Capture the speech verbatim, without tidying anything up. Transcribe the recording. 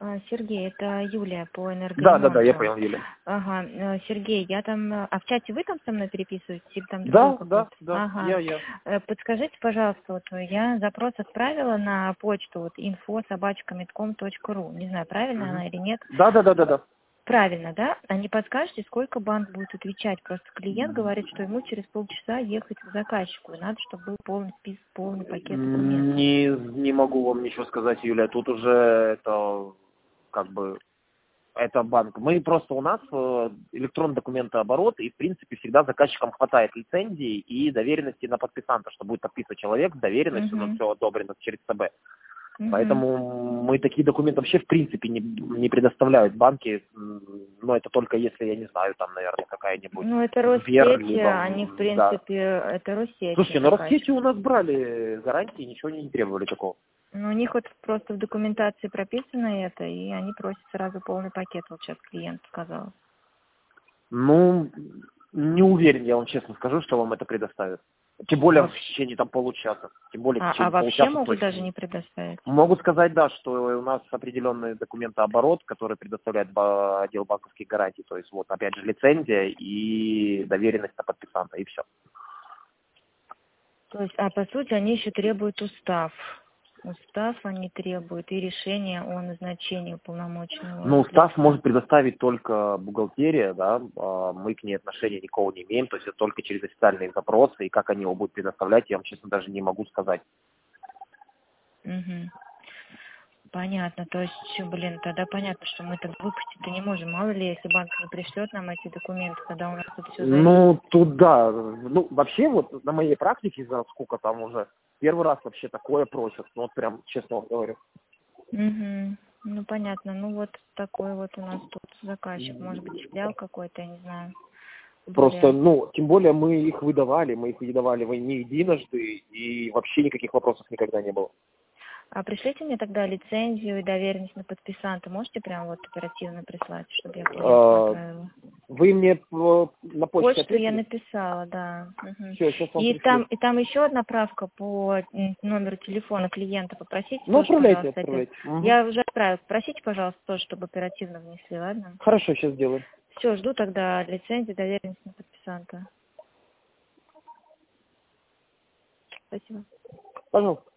А, Сергей, это Юлия по Да, да, да, я энергоремонту. понял, Юлия. Ага, э, Сергей, я там... э, А в чате вы там со мной переписываетесь или там другой Да, да, какой-то? да, Ага. я, я. Э, Подскажите, пожалуйста, вот я запрос отправила на почту вот инфо собачка медком точка ру. Не знаю, правильно Мгм. она или нет. Да, да, да, да, да. Правильно, да? А не подскажете, сколько банк будет отвечать? Просто клиент говорит, что ему через полчаса ехать к заказчику, и надо, чтобы был полный список, полный пакет документов. Не, не могу вам ничего сказать, Юля. Тут уже это как бы это банк. Мы просто у нас э, электронный документооборот, и в принципе всегда заказчикам хватает лицензии и доверенности на подписанта, что будет подписывать человек с доверенностью, но Угу. все одобрено через ЦБ. Угу. Поэтому мы такие документы вообще в принципе не, не предоставляют банки, м, но это только если, я не знаю, там, наверное, какая-нибудь Ну, это Сбер, Россети, либо, они, в м, да. принципе, это Россети Слушайте, на заказчик. Россети у нас брали гарантии, ничего не требовали такого. Ну, у них вот просто в документации прописано это, и они просят сразу полный пакет, вот сейчас клиент сказал. Ну, не уверен, я вам честно скажу, что вам это предоставят. Тем более в Вообще. течение там получаса. Тем более в А, а течение вообще получаса могут точно даже нет. не предоставить? Могу сказать, да, что у нас определенный документооборот, который предоставляет ба- отдел банковских гарантий. То есть вот опять же лицензия и доверенность на подписанта, и все. То есть, а по сути, они еще требуют устав. Устав они требуют и решение о назначении уполномоченного Ну, устав лица. может предоставить только бухгалтерия, да, а мы к ней отношения никакого не имеем, то есть это только через официальные запросы, и как они его будут предоставлять, я вам, честно, даже не могу сказать. Угу. Понятно. То есть, чё, блин, тогда понятно, что мы так выпустить-то не можем. Мало ли, если банк не пришлет нам эти документы, тогда у нас тут все зависит. Ну, тут да. Ну, вообще, вот на моей практике, за сколько там уже, первый раз вообще такое просят. Ну, вот прям, честно вам говорю. Угу. Ну, понятно. Ну, вот такой вот у нас тут заказчик. Может быть, филиал какой-то, я не знаю. Просто, Более. ну, тем более мы их выдавали, мы их выдавали не единожды, и вообще никаких вопросов никогда не было. А пришлите мне тогда лицензию и доверенность на подписанта. Можете прям вот оперативно прислать, чтобы я клиенту А, направила? Вы мне э, на почте Почту я ответили? написала, да. Мгм. Все, сейчас вам И там, пришлю. и там еще одна правка по м, номеру телефона клиента. Попросите Ну, тоже, отправляйте, пожалуйста, это. отправляйте. Мгм. Я уже отправила. Попросите, пожалуйста, тоже, чтобы оперативно внесли, ладно? Хорошо, сейчас сделаем. Все, жду тогда лицензии, доверенность на подписанта. Спасибо. Пожалуйста.